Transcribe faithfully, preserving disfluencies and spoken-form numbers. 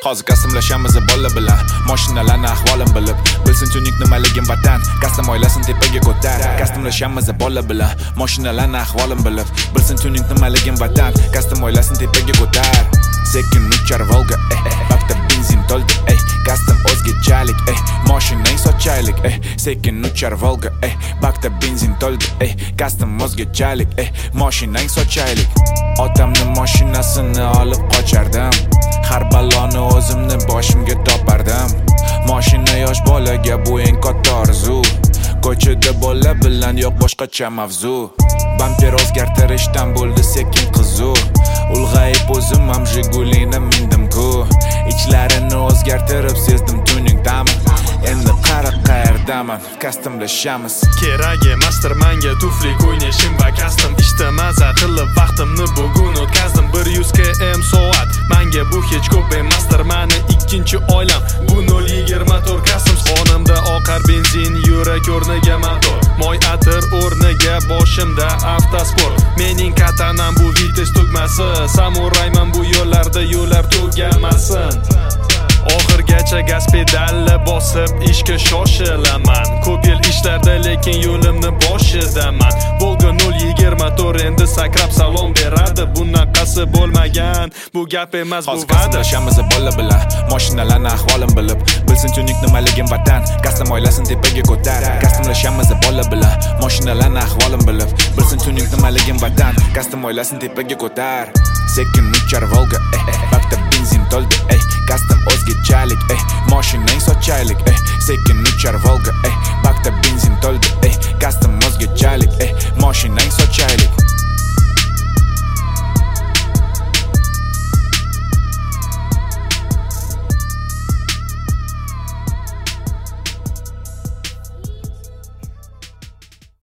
Hozir qasdimlashamiz bola bilan Mashinalarni ahvolim bilib Bilsin tuning nimaligim vatan Qasdim oilasin tepaga ko'tar Qasdimlashamiz bola bilan Mashinalarni ahvolim bilib Bilsin tuning nimaligim vatan Qasdim oilasin tepaga ko'tar Sekin uchar Volga eh Bakda benzin to'ldi eh Qasdim o'zgachalik eh Mashinang sochaylik eh Sekin uchar Volga eh Bakda benzin to'ldi eh Qasdim o'zgachalik eh Mashinang sochaylik Otamni mashinasini olib qochardim Har baloni o'zimni boshimga topardim Mashina yosh bolaga bu eng katta orzu Ko'chada bola bilan yo'q boshqacha mavzu Bamper o'zgartirishdan bo'ldi sekin qizu Ulg'ayib o'zim ham Jigulini mindim-ku Ichlarini o'zgartirib sezdim tuning ta'mi Endi qara qayerdaman Qasdimlashamiz Kerak emasdir menga tufli o'ynashim va qasdim ishda maza qilib vaqtimni bugun o'tkazdim bir yuz kilometr soat menga bu hech ko'p emasdir mani ikkinchi oilam bu nol yigirma to'rt qasdim xonimda oqar benzin yurak o'rniga motor moy atir o'rniga boshimda avtosport mening katanam bu vites tugmasi samurayman bu yo'llarda yo'llar tugamasin Oxirgacha gaz pedalni bosib ishga shoshilaman Ko'p yil ishlarda lekin yo'limni boshidaman Volga nol yigirma to'rt endi sakrab salom beradi Bunaqasi bo'lmagan bu gap emas bu va'da Qasdimlashamiz bola bilan Mashinalarni ahvolim bilib Bilsin tuning nimaligim vatan Qasdim oilasin tepaga ko'tar Qasdimlashamiz bola bilan Mashinalarni ahvolim bilib Bilsin tuning nimaligim vatan Qasdim oilasin tepaga ko'tar Sekin uchar Volga eh Bakda benzin to'ldi eh Qasdim o'zgachalik eh Mashinang sochaylik eh Sekin uchar Volga eh